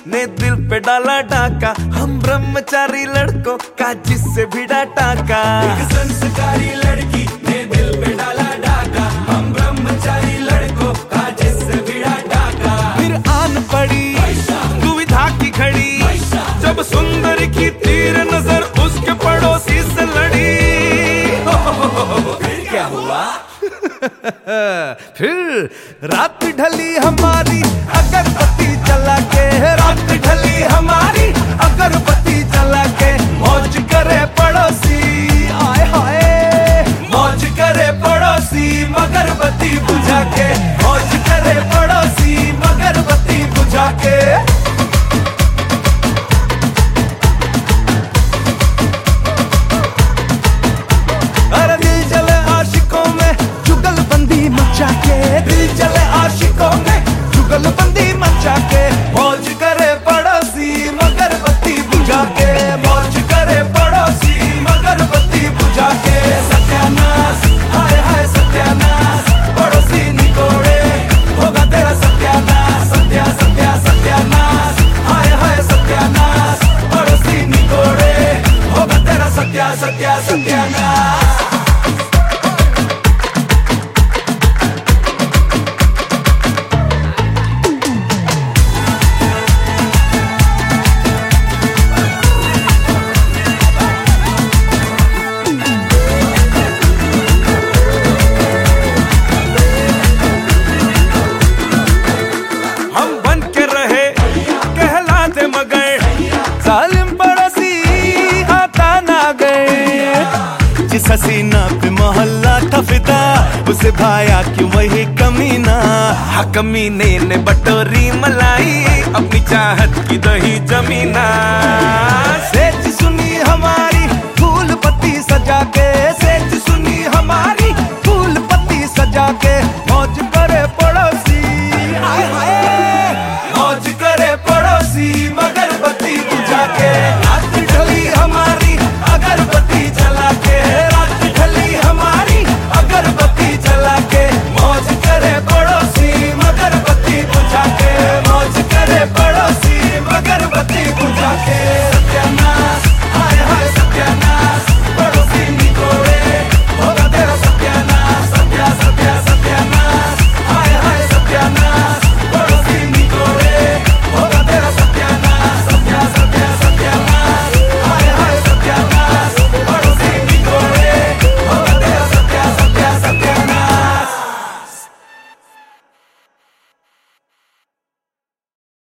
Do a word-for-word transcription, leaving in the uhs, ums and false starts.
ने दिल पे डाला डाका, हम ब्रह्मचारी लड़कों का जिससे भिड़ा टाका। एक संस्कारी लड़की ने दिल पे डाला डाका, हम ब्रह्मचारी लड़कों का जिससे भिड़ा टाका। फिर आन पड़ी दुविधा की घड़ी, जब सुंदर की तीर नजर उसके पड़ोसी से लड़ी। फिर क्या हुआ? फिर रात ढली हमारी अगरबत्ती जला के, रात ढली हमारी अगरबत्ती जला के, मौज करे पड़ोसी आए हाय, मौज करे पड़ोसी मगरबत्ती बुझा के, मौज करे पड़ोसी मगरबत्ती बुझा के। दिल चले आशिकों में जुगलबंदी मचा के, मौज करे पड़ोसी मगरबत्ती बुझा के, मौज करे पड़ोसी मगरबत्ती बुझा के। सत्यानाश हाय हाय सत्यानाश, पड़ोसी निकोड़े होगा तेरा सत्यानाश, सत्या सत्या सत्यानाश हाय हाय सत्यानाश, पड़ोसी निकोड़े होगा तेरा सत्या सत्या सत्यानाश। जालिम पड़ोसी आता ना गए, जिस हसीना पे मोहल्ला था फिदा उसे भाया क्यों वही कमीना। हाँ कमीने ने बटोरी मलाई, अपनी चाहत की दही जमीना से